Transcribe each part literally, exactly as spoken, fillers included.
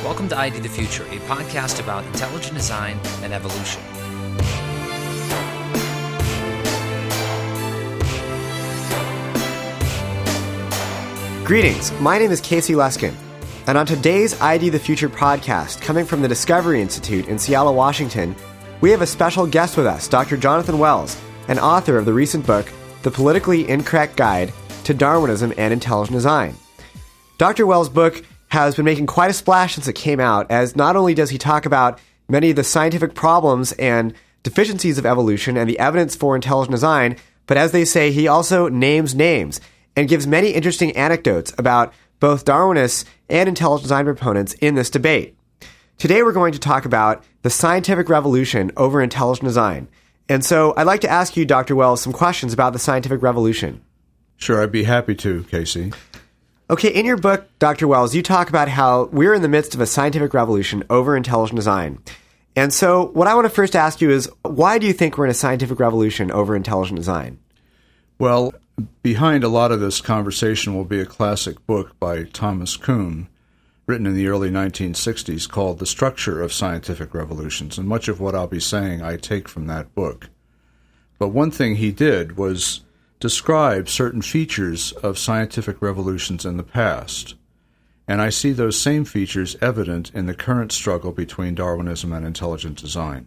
Welcome to I D the Future, a podcast about intelligent design and evolution. Greetings, my name is Casey Luskin, and on today's I D the Future podcast, coming from the Discovery Institute in Seattle, Washington, we have a special guest with us, Doctor Jonathan Wells, an author of the recent book, The Politically Incorrect Guide to Darwinism and Intelligent Design. Doctor Wells' book has been making quite a splash since it came out, as not only does he talk about many of the scientific problems and deficiencies of evolution and the evidence for intelligent design, but as they say, he also names names and gives many interesting anecdotes about both Darwinists and intelligent design proponents in this debate. Today we're going to talk about the scientific revolution over intelligent design. And so I'd like to ask you, Doctor Wells, some questions about the scientific revolution. Sure, I'd be happy to, Casey. Okay, in your book, Doctor Wells, you talk about how we're in the midst of a scientific revolution over intelligent design. And so what I want to first ask you is, why do you think we're in a scientific revolution over intelligent design? Well, behind a lot of this conversation will be a classic book by Thomas Kuhn, written in the early nineteen sixties, called The Structure of Scientific Revolutions, and much of what I'll be saying I take from that book. But one thing he did was describe certain features of scientific revolutions in the past, and I see those same features evident in the current struggle between Darwinism and intelligent design.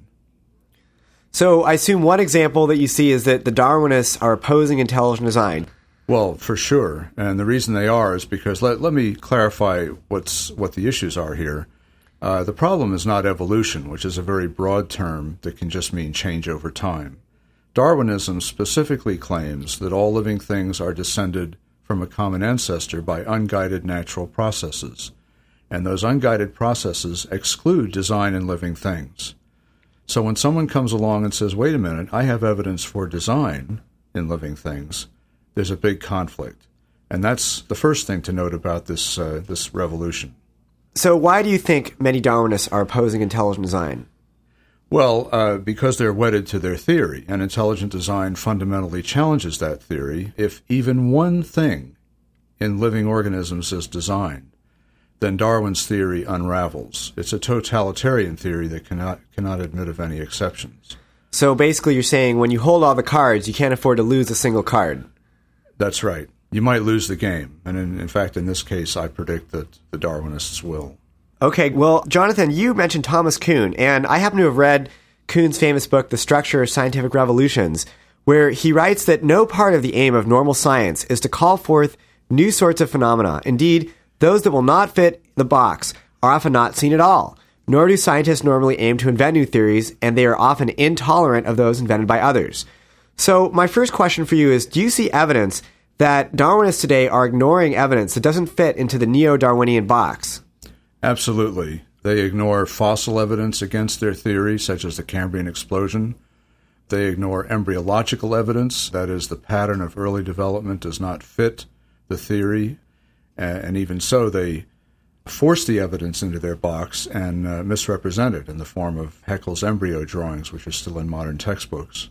So I assume one example that you see is that the Darwinists are opposing intelligent design. Well, for sure, and the reason they are is because, let, let me clarify what's what the issues are here. Uh, the problem is not evolution, which is a very broad term that can just mean change over time. Darwinism specifically claims that all living things are descended from a common ancestor by unguided natural processes, and those unguided processes exclude design in living things. So when someone comes along and says, wait a minute, I have evidence for design in living things, there's a big conflict. And that's the first thing to note about this uh, this revolution. So why do you think many Darwinists are opposing intelligent design? Well, uh, because they're wedded to their theory, and intelligent design fundamentally challenges that theory. If even one thing in living organisms is design, then Darwin's theory unravels. It's a totalitarian theory that cannot cannot admit of any exceptions. So basically you're saying when you hold all the cards, you can't afford to lose a single card. That's right. You might lose the game. And in, in fact, in this case, I predict that the Darwinists will. Okay, well, Jonathan, you mentioned Thomas Kuhn, and I happen to have read Kuhn's famous book, The Structure of Scientific Revolutions, where he writes that no part of the aim of normal science is to call forth new sorts of phenomena. Indeed, those that will not fit the box are often not seen at all, nor do scientists normally aim to invent new theories, and they are often intolerant of those invented by others. So my first question for you is, do you see evidence that Darwinists today are ignoring evidence that doesn't fit into the neo-Darwinian box? Absolutely. They ignore fossil evidence against their theory, such as the Cambrian explosion. They ignore embryological evidence, that is, the pattern of early development does not fit the theory. And even so, they force the evidence into their box and uh, misrepresent it in the form of Haeckel's embryo drawings, which are still in modern textbooks.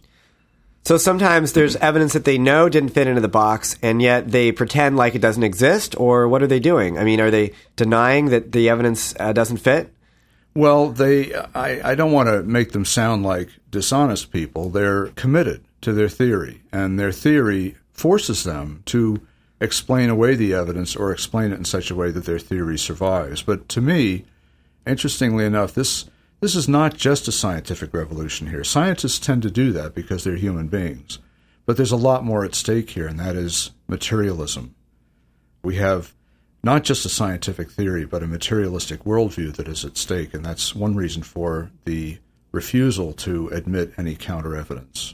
So sometimes there's evidence that they know didn't fit into the box, and yet they pretend like it doesn't exist, or what are they doing? I mean, are they denying that the evidence uh, doesn't fit? Well, they. I, I don't want to make them sound like dishonest people. They're committed to their theory, and their theory forces them to explain away the evidence or explain it in such a way that their theory survives. But to me, interestingly enough, this this is not just a scientific revolution here. Scientists tend to do that because they're human beings. But there's a lot more at stake here, and that is materialism. We have not just a scientific theory, but a materialistic worldview that is at stake, and that's one reason for the refusal to admit any counter-evidence.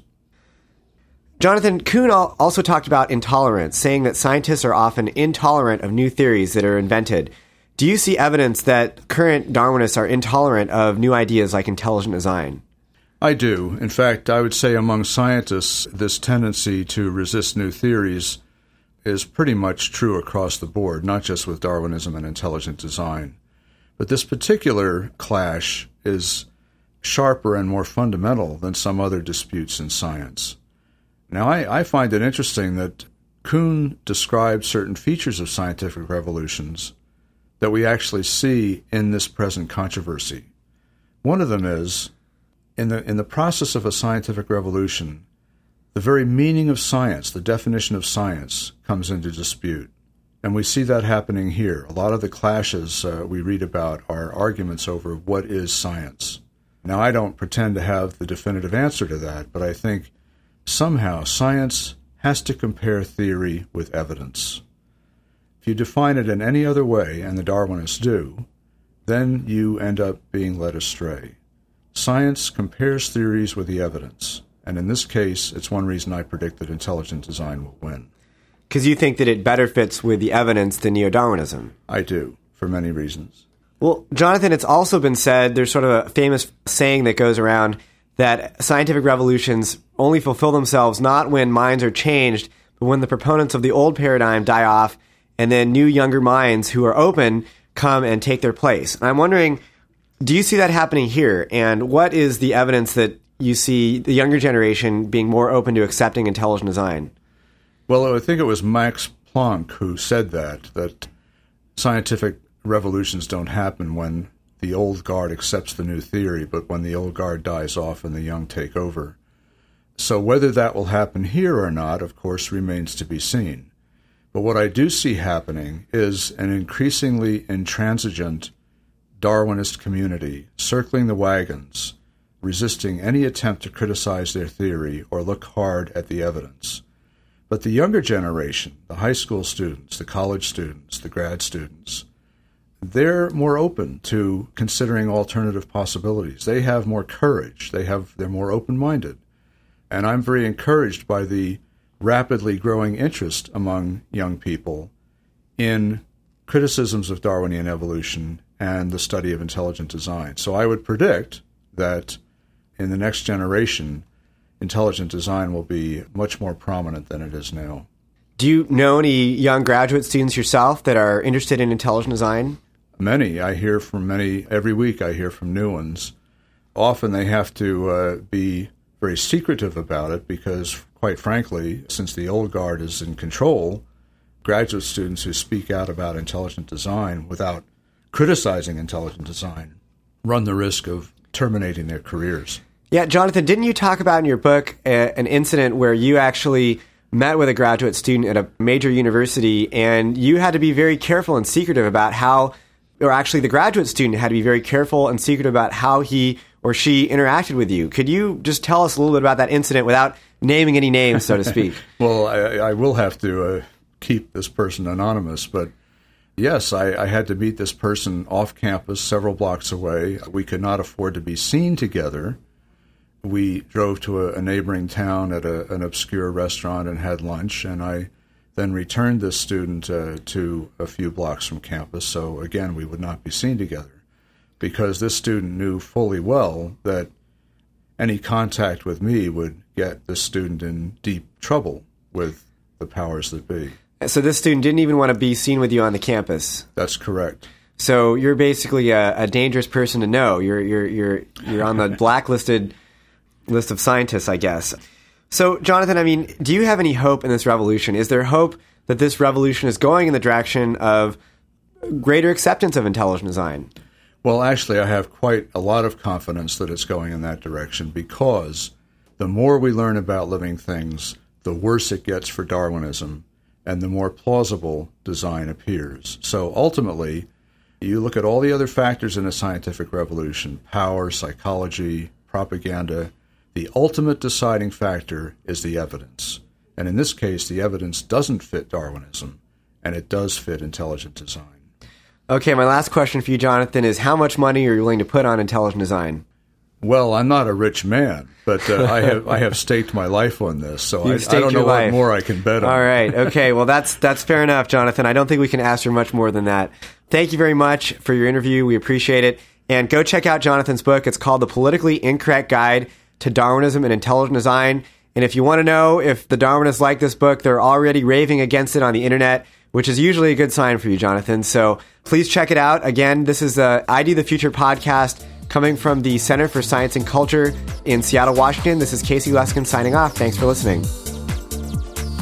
Jonathan, Kuhn also talked about intolerance, saying that scientists are often intolerant of new theories that are invented. Do you see evidence that current Darwinists are intolerant of new ideas like intelligent design? I do. In fact, I would say among scientists, this tendency to resist new theories is pretty much true across the board, not just with Darwinism and intelligent design. But this particular clash is sharper and more fundamental than some other disputes in science. Now, I, I find it interesting that Kuhn describes certain features of scientific revolutions that we actually see in this present controversy. One of them is, in the in the process of a scientific revolution, the very meaning of science, the definition of science, comes into dispute. And we see that happening here. A lot of the clashes uh, we read about are arguments over what is science. Now, I don't pretend to have the definitive answer to that, but I think somehow science has to compare theory with evidence. If you define it in any other way, and the Darwinists do, then you end up being led astray. Science compares theories with the evidence, and in this case, it's one reason I predict that intelligent design will win. Because you think that it better fits with the evidence than neo-Darwinism? I do, for many reasons. Well, Jonathan, it's also been said, there's sort of a famous saying that goes around that scientific revolutions only fulfill themselves not when minds are changed, but when the proponents of the old paradigm die off, and then new, younger minds who are open come and take their place. And I'm wondering, do you see that happening here? And what is the evidence that you see the younger generation being more open to accepting intelligent design? Well, I think it was Max Planck who said that, that scientific revolutions don't happen when the old guard accepts the new theory, but when the old guard dies off and the young take over. So whether that will happen here or not, of course, remains to be seen. But what I do see happening is an increasingly intransigent Darwinist community circling the wagons, resisting any attempt to criticize their theory or look hard at the evidence. But the younger generation, the high school students, the college students, the grad students, they're more open to considering alternative possibilities. They have more courage. They have, they're more open-minded. And I'm very encouraged by the rapidly growing interest among young people in criticisms of Darwinian evolution and the study of intelligent design. So I would predict that in the next generation, intelligent design will be much more prominent than it is now. Do you know any young graduate students yourself that are interested in intelligent design? Many. I hear from many. Every week I hear from new ones. Often they have to uh, be very secretive about it because, quite frankly, since the old guard is in control, graduate students who speak out about intelligent design without criticizing intelligent design run the risk of terminating their careers. Yeah, Jonathan, didn't you talk about in your book a, an incident where you actually met with a graduate student at a major university and you had to be very careful and secretive about how, or actually the graduate student had to be very careful and secretive about how he or she interacted with you. Could you just tell us a little bit about that incident without naming any names, so to speak? Well, I, I will have to uh, keep this person anonymous, but yes, I, I had to meet this person off campus several blocks away. We could not afford to be seen together. We drove to a, a neighboring town at a, an obscure restaurant and had lunch, and I then returned this student uh, to a few blocks from campus, so again, we would not be seen together, because this student knew fully well that any contact with me would get this student in deep trouble with the powers that be. So this student didn't even want to be seen with you on the campus? That's correct. So you're basically a, a dangerous person to know. You're you're you're you're on the blacklisted list of scientists, I guess. So, Jonathan, I mean, do you have any hope in this revolution? Is there hope that this revolution is going in the direction of greater acceptance of intelligent design? Well, actually, I have quite a lot of confidence that it's going in that direction, because the more we learn about living things, the worse it gets for Darwinism, and the more plausible design appears. So ultimately, you look at all the other factors in a scientific revolution: power, psychology, propaganda. The ultimate deciding factor is the evidence. And in this case, the evidence doesn't fit Darwinism, and it does fit intelligent design. Okay, my last question for you, Jonathan, is how much money are you willing to put on intelligent design? Well, I'm not a rich man, but uh, I have I have staked my life on this, so I, I don't know what life. more I can bet on. All right, okay, well, that's that's fair enough, Jonathan. I don't think we can ask for much more than that. Thank you very much for your interview. We appreciate it. And go check out Jonathan's book. It's called The Politically Incorrect Guide to Darwinism and Intelligent Design. And if you want to know if the Darwinists like this book, they're already raving against it on the internet, which is usually a good sign for you, Jonathan. So please check it out. Again, this is the I D the Future podcast coming from the Center for Science and Culture in Seattle, Washington. This is Casey Luskin signing off. Thanks for listening.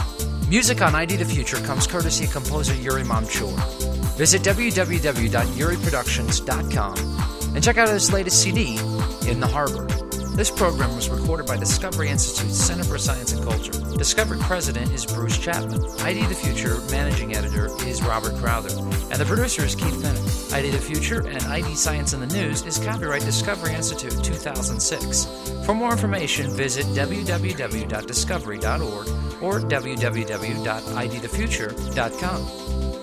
Music on I D the Future comes courtesy of composer Yuri Momchur. Visit w w w dot yuri productions dot com and check out his latest C D, In the Harbor. This program was recorded by Discovery Institute's Center for Science and Culture. Discovery President is Bruce Chapman. I D the Future Managing Editor is Robert Crowther. And the producer is Keith Bennett. I D the Future and I D Science in the News is copyright Discovery Institute two thousand six. For more information, visit w w w dot discovery dot org or w w w dot i d the future dot com.